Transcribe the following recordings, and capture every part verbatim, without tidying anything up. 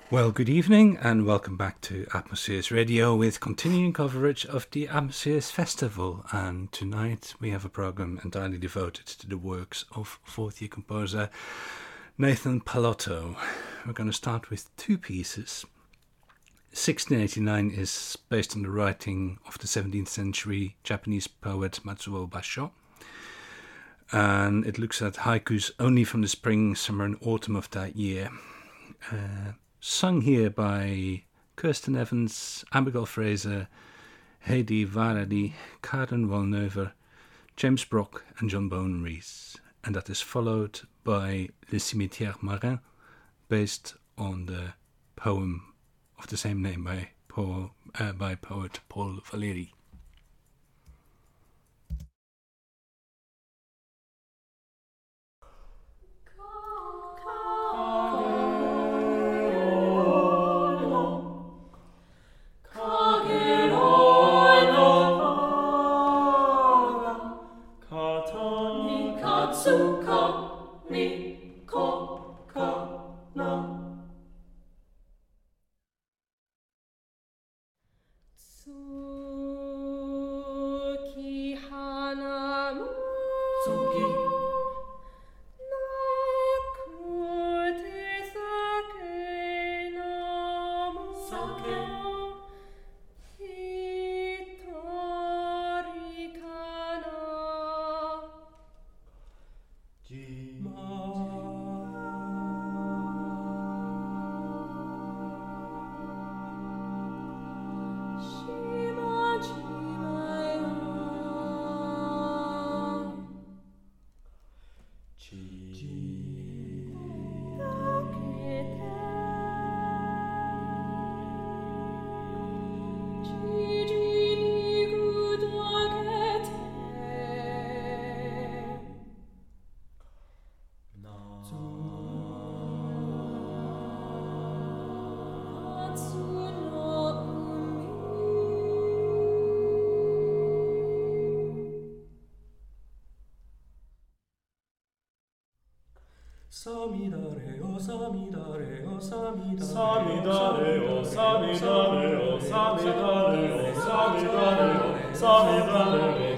Well, good evening and welcome back to Atmospheres Radio with continuing coverage of the Atmospheres Festival. And tonight we have a program entirely devoted to the works of fourth-year composer Nathan Palotto. We're going to start with two pieces. sixteen eighty-nine is based on the writing of the seventeenth century Japanese poet Matsuo Basho. And it looks at haikus only from the spring, summer and autumn of that year. Uh, Sung here by Kirsten Evans, Abigail Fraser, Heidi Varadi, Karen Volneuver, James Brock and John Bone Rees. And that is followed by Le Cimetière Marin, based on the poem of the same name by, po- uh, by poet Paul Valéry. Samidare, samidare, samidare, samidare, samidare, samidare, samidare, samidare,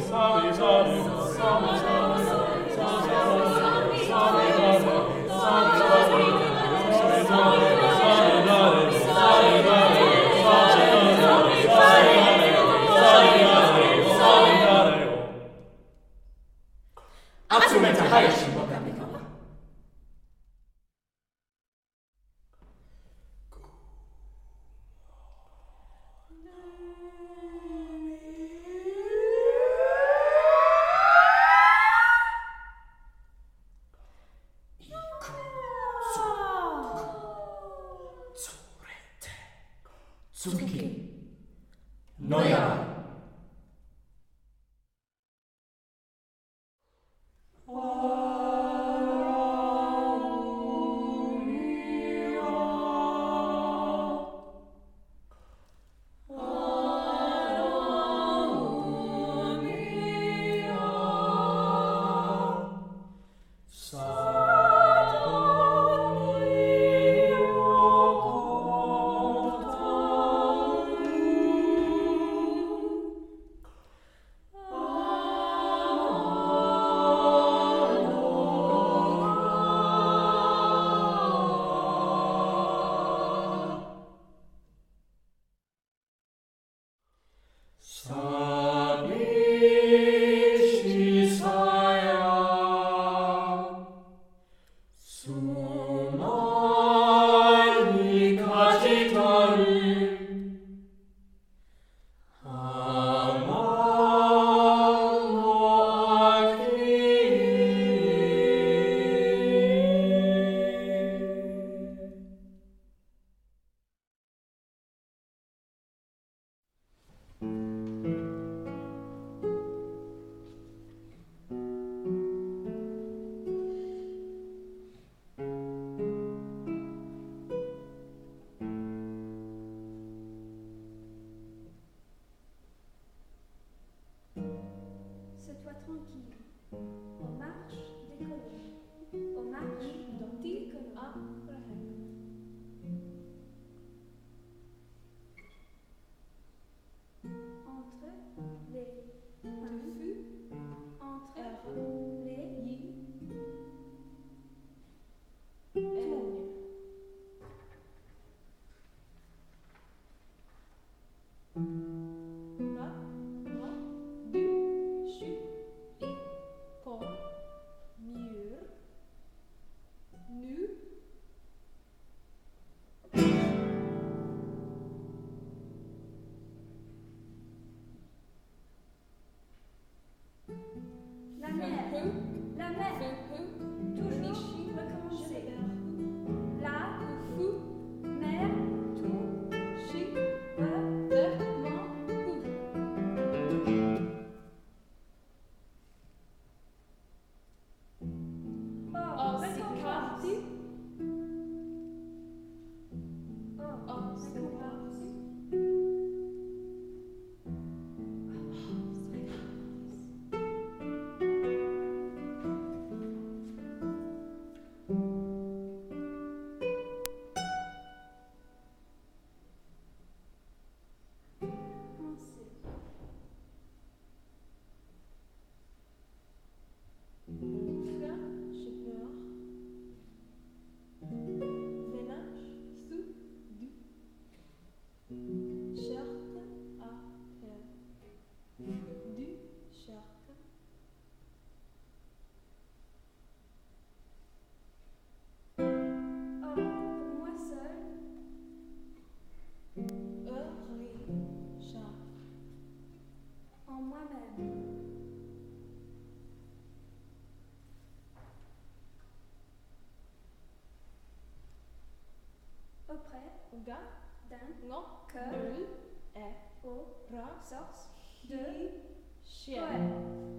ga, d'un, ngo, que, nul, e, au, ra, sens, de, de, chien. poème.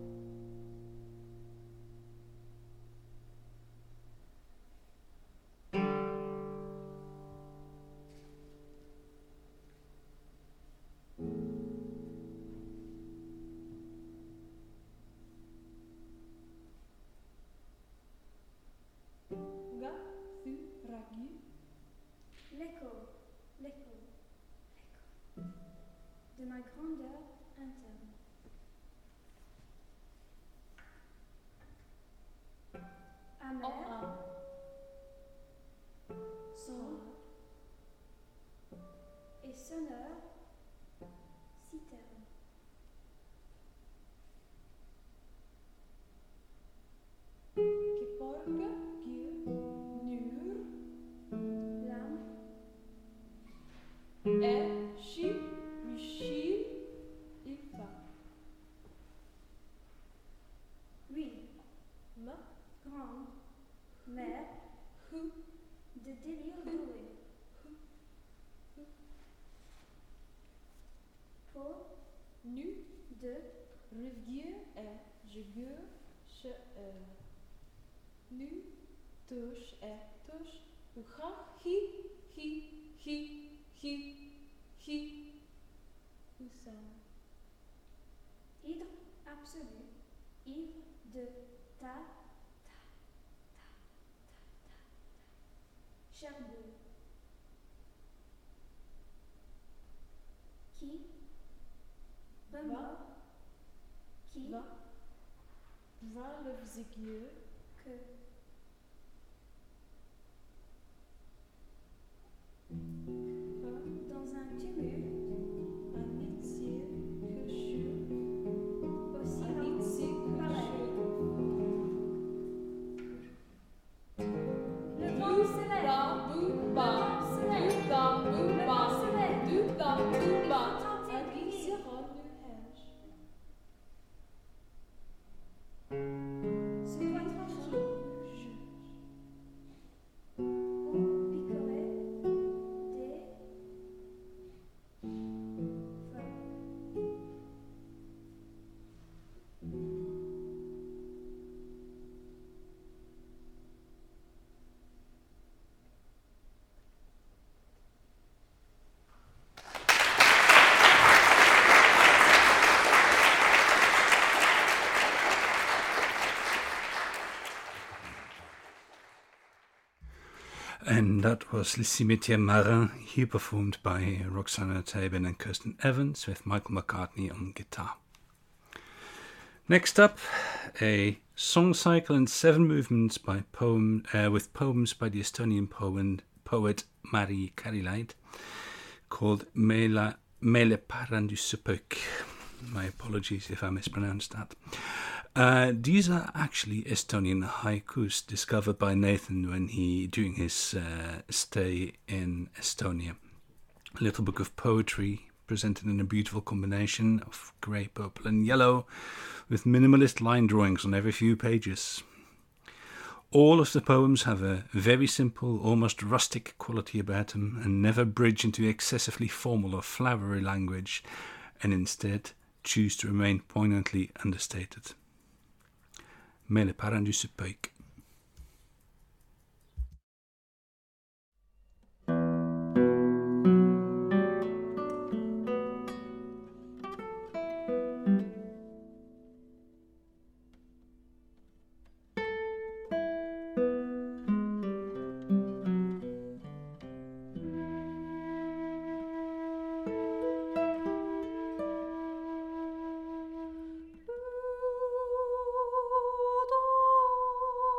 Ga, thu, ragu, L'écho, l'écho, l'écho de ma grandeur interne. en, Amer, a, sombre et sonore, citerne. Geborge, Gier, Nur, L'âme, Er, Schi, Michil, Ilfa, oui, Ma, grande, mère, Hu, de délire doué. Peau, Nu, de, Rivier, E, Jegu, Che, E, Nu, Tush, E, Tush, Ucha, Hi, Hi, Hi, Hi, Hi, Usan, hydre absolu, ivre de ta, ta, ta, ta, ta, ta, charbon. Qui, remords, qui, Va, Va, le Vzigieux, que, Va, dans un tumulte, Anitsi, Kushu, aussi Anitsi, pareil. Kushu, Le vent se lève, Ba, bu, ba, du, da, bu, ba, du, da, bu, ba, Anitsi, Ron, nu, Hesh. se voit tranquille, au picoré des femmes. And that was Le Cimetière Marin, here performed by Roxana Tabin and Kirsten Evans with Michael McCartney on guitar. Next up, a song cycle in seven movements by poem uh, with poems by the Estonian poem, poet Mari Karilaid, called Mele Parandusepök. My apologies if I mispronounced that. Uh, these are actually Estonian haikus discovered by Nathan when he, during his uh, stay in Estonia. A little book of poetry presented in a beautiful combination of grey, purple and yellow with minimalist line drawings on every few pages. All of the poems have a very simple, almost rustic quality about them and never bridge into excessively formal or flowery language, and instead choose to remain poignantly understated. Mele Parandusepök. Ludo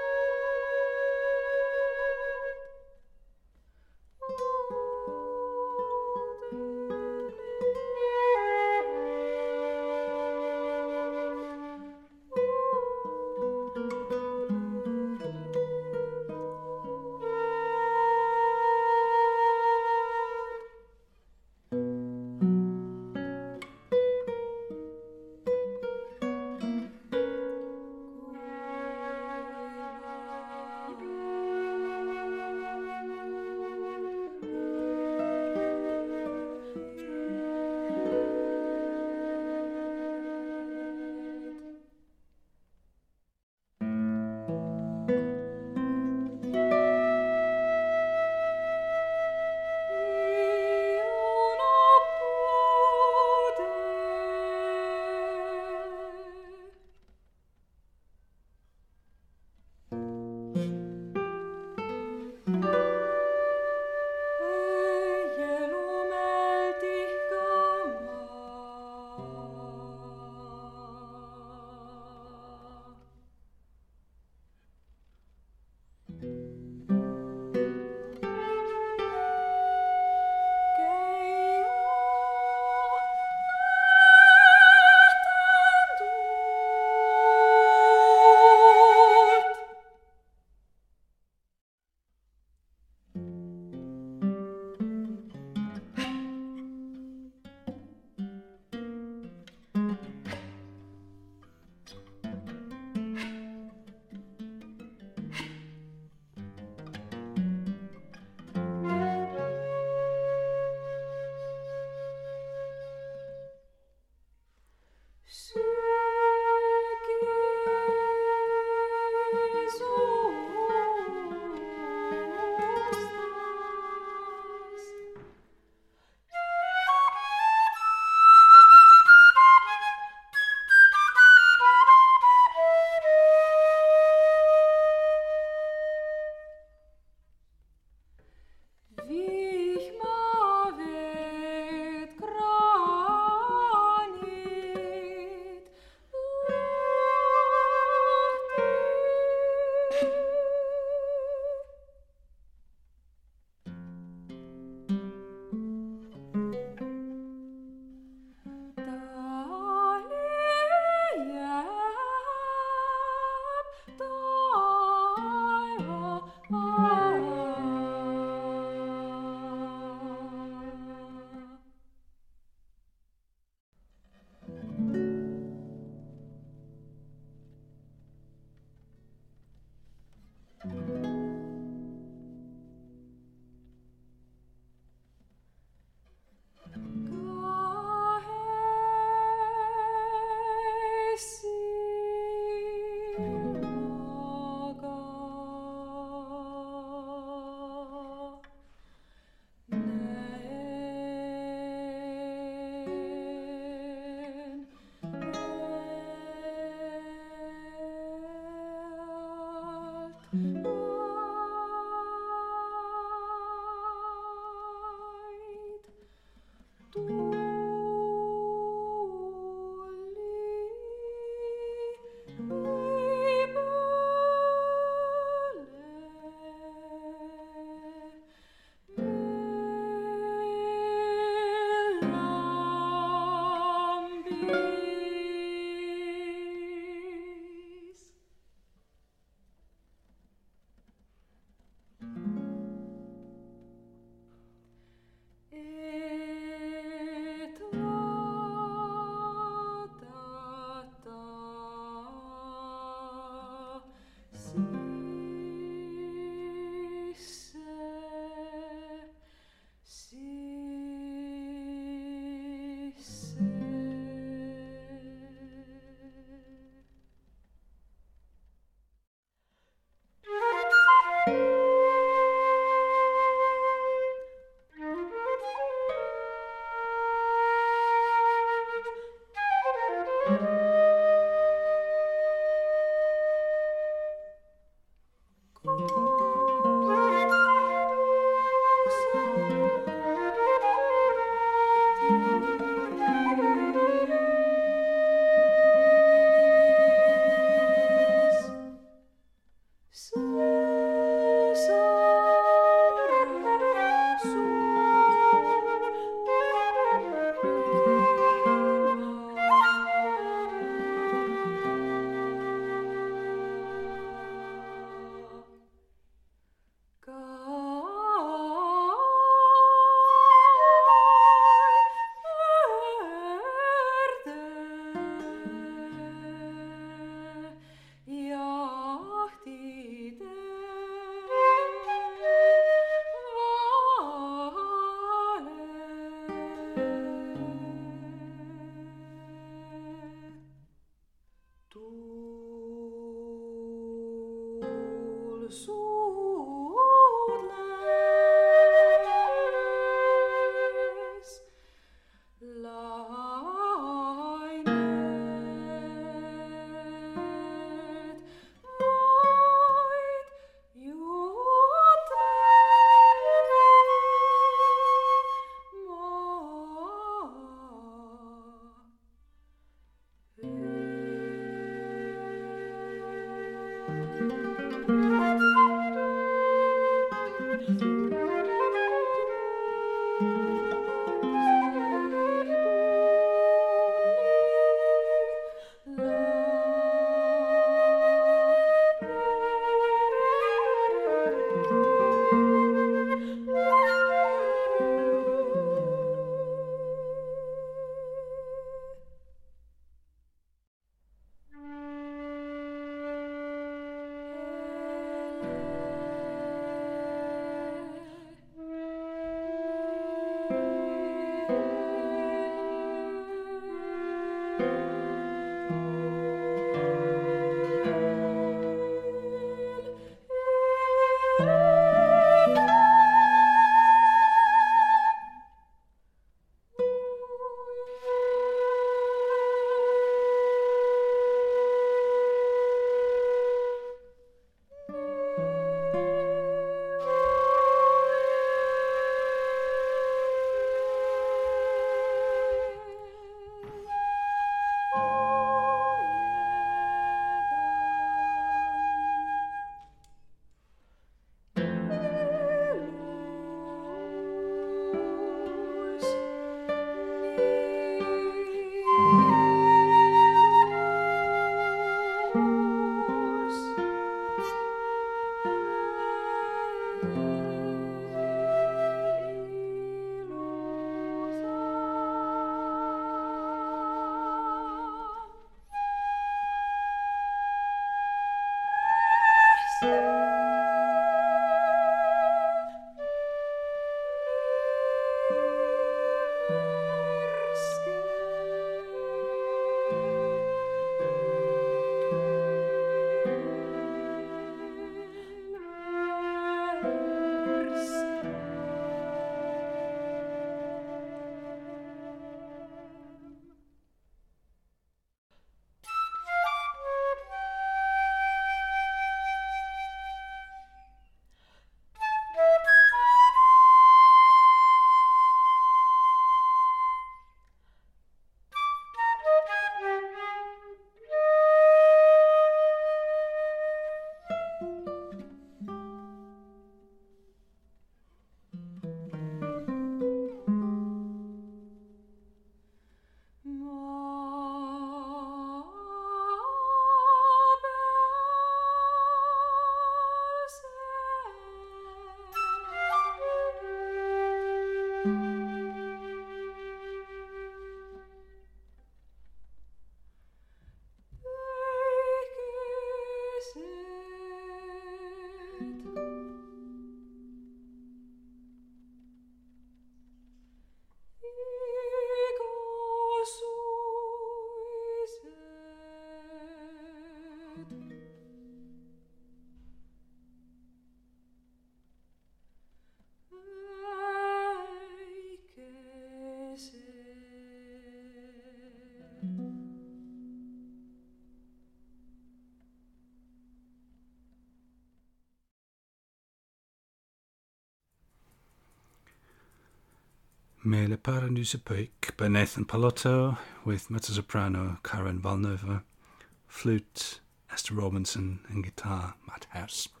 Mele Paradise Puig by Nathan Palotto, with mezzo-soprano Karen Valnova, flute Esther Robinson, and guitar Matt House.